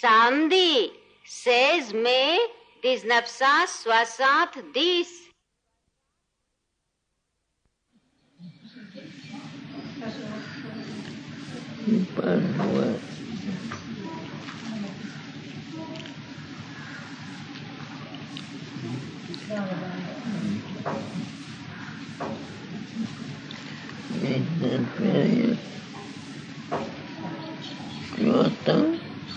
Samedi 16 mai 1970. Tu entends?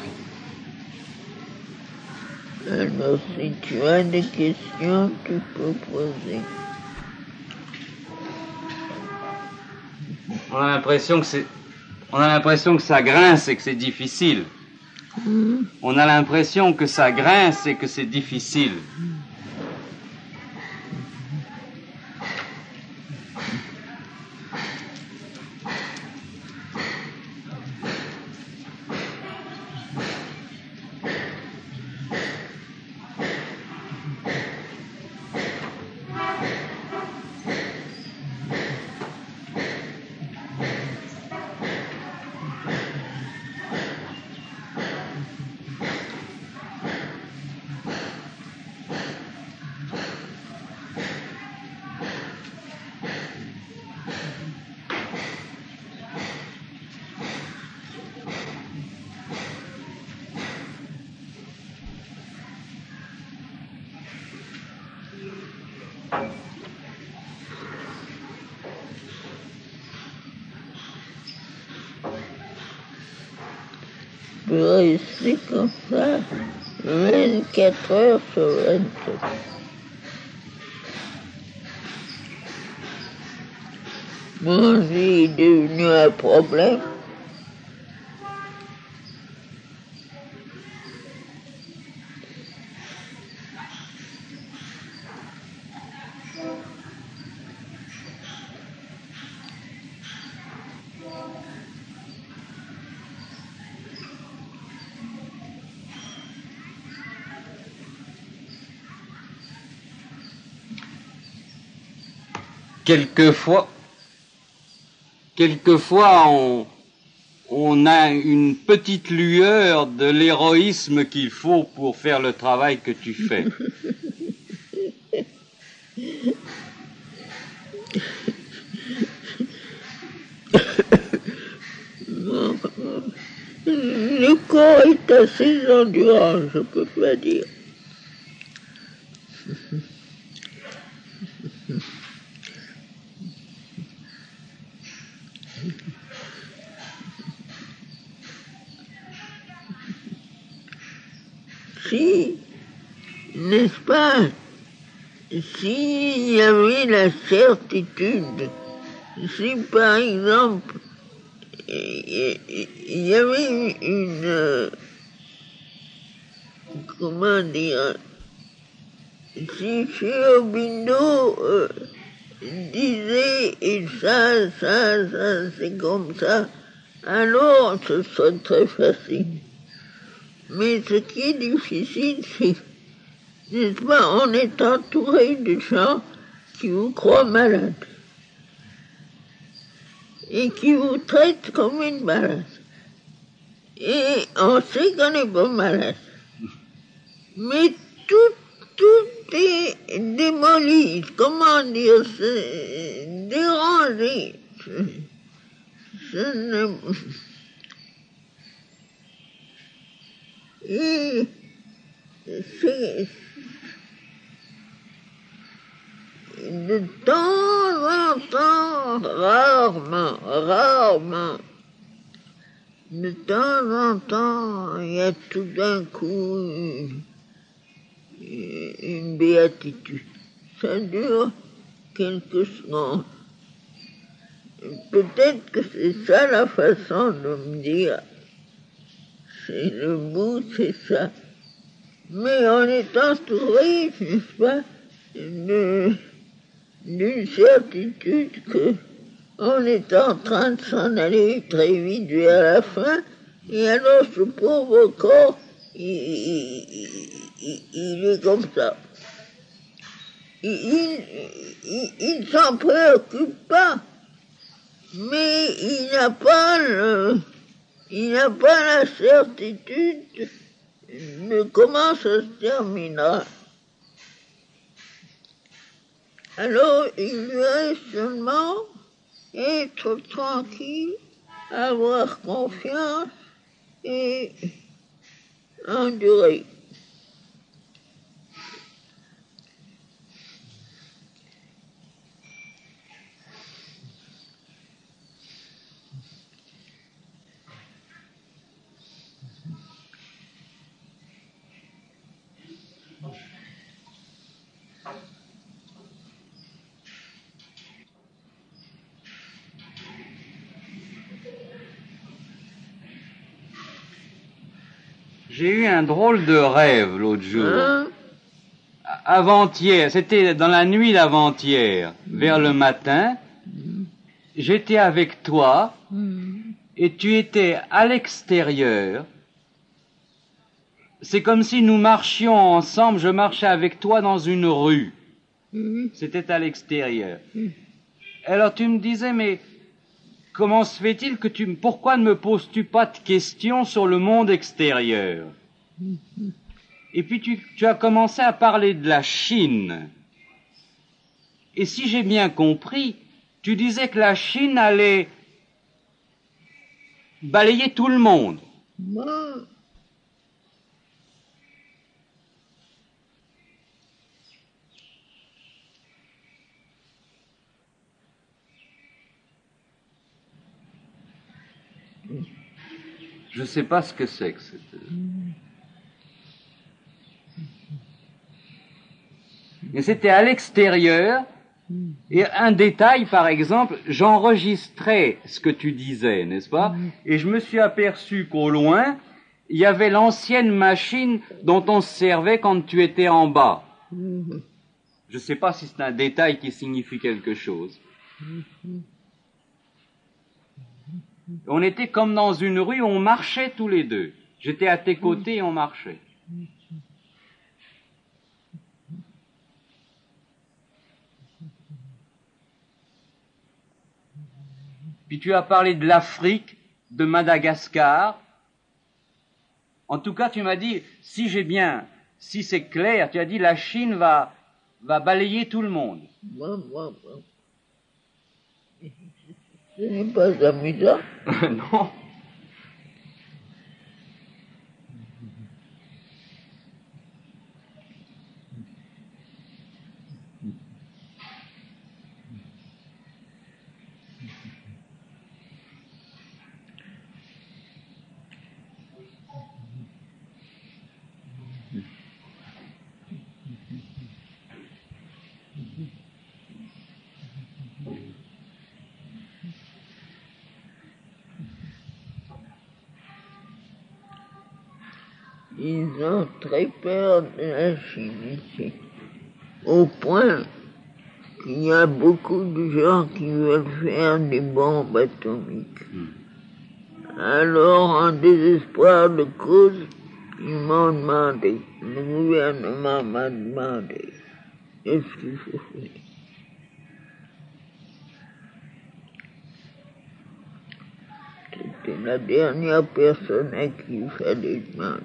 Alors, si tu as des questions, tu peux poser. On a l'impression que ça grince et que c'est difficile. On a l'impression que ça grince et que c'est difficile. Je peux rester comme ça 24 heures sur 24. Manger est devenu un problème. Quelquefois, on a une petite lueur de l'héroïsme qu'il faut pour faire le travail que tu fais. Le corps est assez endurant, je peux pas dire. Si, n'est-ce pas, s'il y avait la certitude, si par exemple, il y avait comment dire, si Chirobino disait et ça, c'est comme ça, alors ce serait très facile. Mais ce qui est difficile, c'est, n'est-ce pas, on est entouré de gens qui vous croient malade et qui vous traitent comme une malade. Et on sait qu'on n'est pas malade. Mais tout est démoli, comment dire, c'est dérangé. Et c'est de temps en temps, rarement, de temps en temps, il y a tout d'un coup une béatitude. Ça dure quelques secondes. Peut-être que c'est ça la façon de me dire. C'est le bout, c'est ça. Mais on est entouré, n'est-ce pas, d'une certitude qu'on est en train de s'en aller très vite vers la fin, et alors ce pauvre corps, il est comme ça. Il s'en préoccupe pas, mais il n'a pas la certitude Mais comment ça se terminera? Alors, il lui reste seulement être tranquille, avoir confiance et endurer. J'ai eu un drôle de rêve l'autre jour. Hein? Avant-hier, c'était dans la nuit d'avant-hier, vers le matin, j'étais avec toi et tu étais à l'extérieur. C'est comme si nous marchions ensemble, je marchais avec toi dans une rue. C'était à l'extérieur. Alors tu me disais, mais comment se fait-il que pourquoi ne me poses-tu pas de questions sur le monde extérieur? Et puis tu as commencé à parler de la Chine. Et si j'ai bien compris, tu disais que la Chine allait balayer tout le monde. Moi, Je ne sais pas ce que c'est que cette... Mais c'était à l'extérieur. Et un détail, par exemple, j'enregistrais ce que tu disais, n'est-ce pas? Et je me suis aperçu qu'au loin, il y avait l'ancienne machine dont on se servait quand tu étais en bas. Je ne sais pas si c'est un détail qui signifie quelque chose. On était comme dans une rue, on marchait tous les deux. J'étais à tes côtés et on marchait. Puis tu as parlé de l'Afrique, de Madagascar. En tout cas, tu m'as dit, si c'est clair, tu as dit la Chine va balayer tout le monde. moi. Ce n'est pas amusant. Non. Ils ont très peur de la Chine ici, au point qu'il y a beaucoup de gens qui veulent faire des bombes atomiques. Alors, en désespoir de cause, ils m'ont demandé, le gouvernement m'a demandé, qu'est-ce qu'il faut faire? C'était la dernière personne à qui il fallait demander.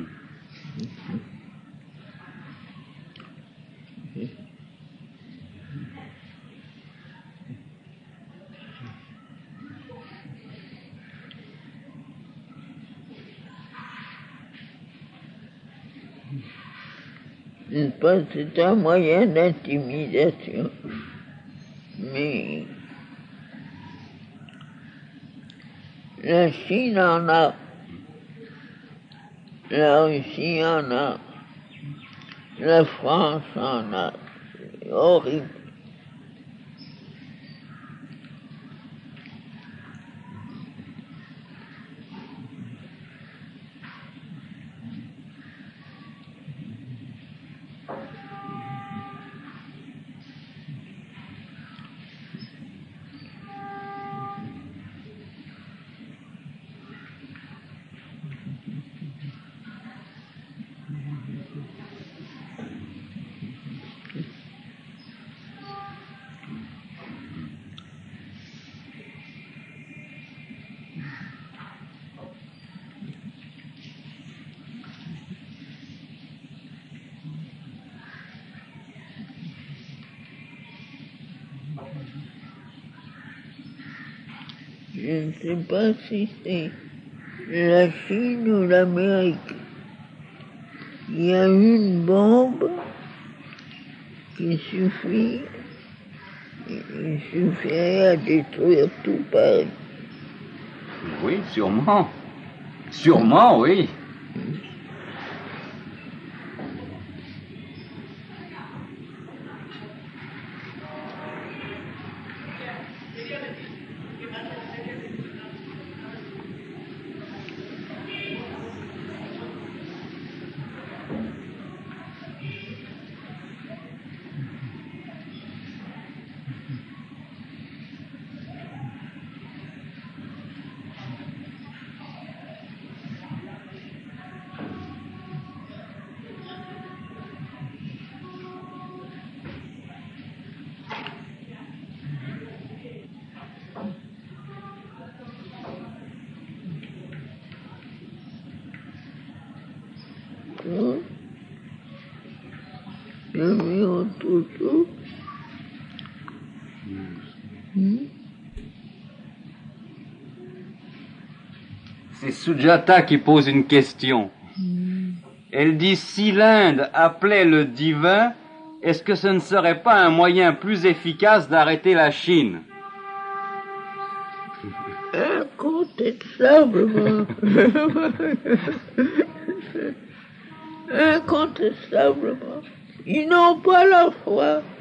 N'est-ce pas, c'est un moyen d'intimidation. Mais la Chine en a, la Russie en a, la France en a. C'est horrible. Je ne sais pas si c'est la Chine ou l'Amérique. Il y a une bombe qui suffirait à détruire tout Paris. Oui, sûrement. Sûrement, oui. J'ai vu autre chose. C'est Sujata qui pose une question. Elle dit, si l'Inde appelait le divin, est-ce que ce ne serait pas un moyen plus efficace d'arrêter la Chine? Incontestablement. Incontestablement. Ils n'ont pas la foi.